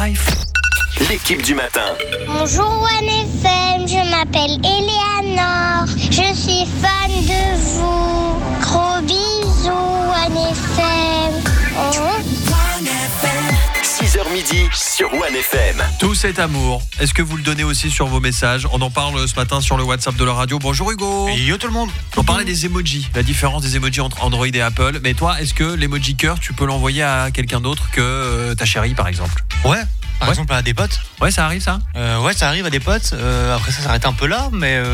Life. L'équipe du matin. Bonjour OneFM, je m'appelle Eleanor, je suis fan de vous. Gros bisous OneFM. 6h midi sur OneFM. Tout cet amour, est-ce que vous le donnez aussi sur vos messages? On en parle ce matin sur le WhatsApp de la radio. Bonjour Hugo. Et yo tout le monde. On parlait des emojis, la différence des emojis entre Android et Apple. Mais toi, est-ce que l'emoji cœur, tu peux l'envoyer à quelqu'un d'autre que ta chérie par exemple? Ouais. Par exemple à des potes. Ouais, ça arrive ça? Ouais, ça arrive à des potes. Après ça s'arrête un peu là,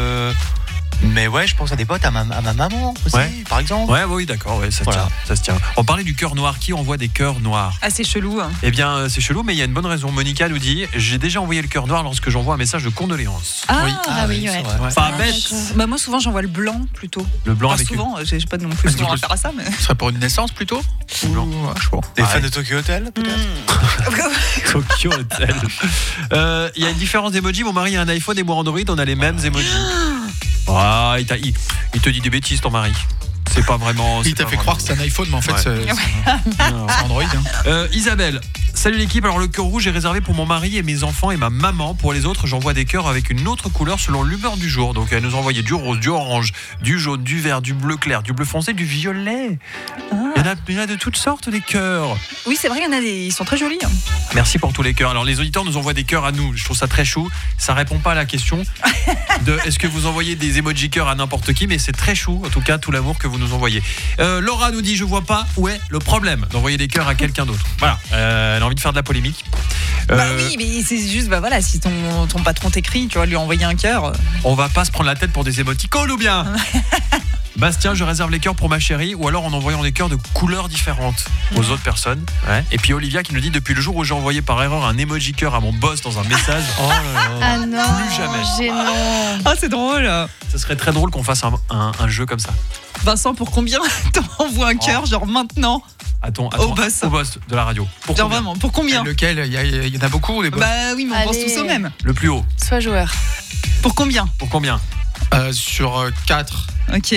mais ouais, je pense à des potes, à ma maman aussi, Ouais. par exemple. Ouais, oui, d'accord, ouais, ça se Voilà. tient, ça se tient. On parlait du cœur noir. Qui envoie des cœurs noirs? Ah, c'est chelou. Hein. Eh bien, c'est chelou, mais il y a une bonne raison. Monica nous dit: j'ai déjà envoyé le cœur noir lorsque j'envoie un message de condoléances. Ah, oui, ouais. c'est vrai. Pas bête. Bah, moi, souvent, j'envoie le blanc plutôt. Le blanc Pas avec souvent, j'ai pas non plus souvent affaire à ça, mais. Ce serait pour une naissance plutôt? Blanc. Je sais pas. Des Ouais. fans de Tokyo Hotel, peut-être. Tokyo Hotel. Il y a une différence d'emoji. Mon mari a un iPhone et moi Android, on a les mêmes emojis. Ah, il te dit des bêtises, ton mari. C'est pas vraiment. Il t'a fait croire que c'est un iPhone, mais en fait, Ouais. c'est Android. Hein. Isabelle, salut l'équipe. Alors, le cœur rouge est réservé pour mon mari et mes enfants et ma maman. Pour les autres, j'envoie des cœurs avec une autre couleur selon l'humeur du jour. Donc, elle nous a envoyé du rose, du orange, du jaune, du vert, du bleu clair, du bleu foncé, du violet. Il y en a de toutes sortes, des cœurs. Oui, c'est vrai, il y en a des. Ils sont très jolis. Hein. Merci pour tous les cœurs. Alors, les auditeurs nous envoient des cœurs à nous. Je trouve ça très chou. Ça répond pas à la question de est-ce que vous envoyez des emojis cœurs à n'importe qui, mais c'est très chou. En tout cas, tout l'amour que vous nous envoyez. Laura nous dit: je vois pas où est le problème d'envoyer des cœurs à quelqu'un d'autre. Voilà. Elle a envie de faire de la polémique. Bah oui, mais c'est juste, bah voilà, si ton patron t'écrit, tu vas lui envoyer un cœur. On va pas se prendre la tête pour des émoticônes ou bien? Bastien, je réserve les cœurs pour ma chérie, ou alors en envoyant des cœurs de couleurs différentes aux autres personnes. Ouais. Et puis Olivia qui nous dit: depuis le jour où j'ai envoyé par erreur un emoji cœur à mon boss dans un message, oh là là, Ah non, plus jamais. gênant. Ah, c'est drôle. Ce serait très drôle qu'on fasse un jeu comme ça. Vincent, pour combien t'envoies un cœur, genre maintenant? À ton Au boss de la radio. Pour Genre combien? vraiment, pour combien? Lequel? Il y en a beaucoup, des boss. Bah oui, mais on pense Allez. tous au même. Le plus haut. Sois joueur. Pour combien? Pour combien? Sur 4. Ok.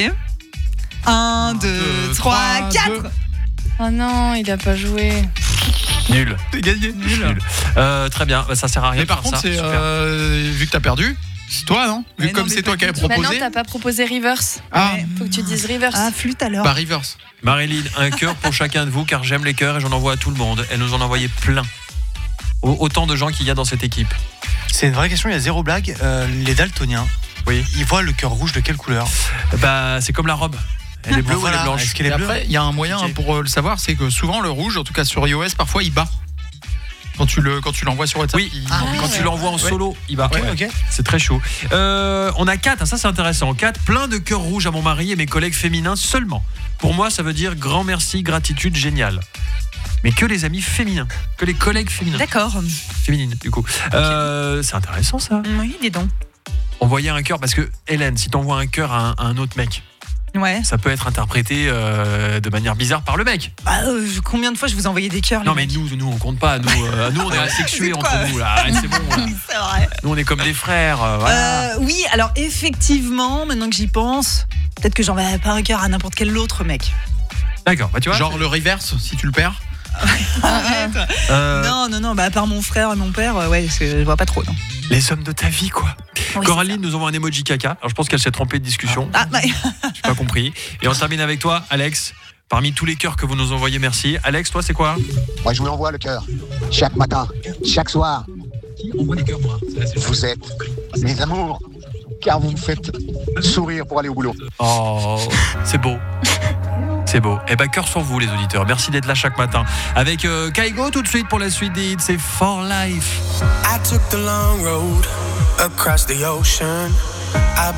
1, 2, 3, 4. Oh non, il a pas joué. Nul. T'es gagné. Nul. Très bien. Bah, ça sert à rien. Mais par de contre, faire c'est ça. vu que t'as perdu, c'est toi, non? Mais Vu comme non, mais c'est toi pas qui avais du tout. Bah non, proposé. t'as pas proposé reverse. Ah, Ouais. Faut que tu dises reverse. Ah, flûte alors. bah reverse. Marilyn, un cœur pour chacun de vous car j'aime les cœurs et j'en envoie à tout le monde. Elle nous en a envoyé plein. Autant de gens qu'il y a dans cette équipe. C'est une vraie question, il y a zéro blague. Les daltoniens, Oui. ils voient le cœur rouge de quelle couleur? Bah, c'est comme la robe. Elle est bleue ou elle est Voilà. blanche? Est-ce qu'elle Et est bleue? après, il y a un moyen Ok. pour le savoir, c'est que souvent le rouge, en tout cas sur iOS, parfois il bat. Quand tu l'envoies sur WhatsApp. Oui, quand tu l'envoies en solo, il va. Ok, ok. C'est très chaud. On a 4, ça c'est intéressant. 4, plein de cœurs rouges à mon mari et mes collègues féminins seulement. Pour moi, ça veut dire grand merci, gratitude, génial. Mais que les amis féminins, que les collègues féminins. D'accord. Féminines, du coup. C'est intéressant ça. Oui, dis donc. Envoyer un cœur, parce que Hélène, si t'envoies un cœur à un autre mec, Ouais. ça peut être interprété de manière bizarre par le mec. Bah, combien de fois je vous ai envoyé des cœurs, les Non mais mecs. nous on compte pas. Nous on est asexués C'est entre quoi nous là. C'est bon. Là. C'est vrai. Nous on est comme des frères. Voilà. Oui, alors effectivement, maintenant que j'y pense, peut-être que j'enverrai pas un cœur à n'importe quel autre mec. D'accord. Bah tu vois. Genre le reverse, si tu le perds. Arrête. Non, bah à part mon frère et mon père, ouais, je vois pas trop. Non. Les hommes de ta vie quoi. Oui, Coraline nous envoie un emoji caca. Alors je pense qu'elle s'est trompée de discussion. Ah, bah, J'ai pas compris. Et on termine avec toi, Alex. Parmi tous les cœurs que vous nous envoyez, merci. Alex, toi c'est quoi? Moi, je vous envoie le cœur. Chaque matin, chaque soir, On voit des cœurs moi. vous êtes mes amours, car vous me faites sourire pour aller au boulot. Oh, c'est beau. C'est beau. Eh ben, cœur sur vous, les auditeurs. Merci d'être là chaque matin. Avec Kaigo, tout de suite pour la suite des hits, c'est For Life. I took the long road across the ocean.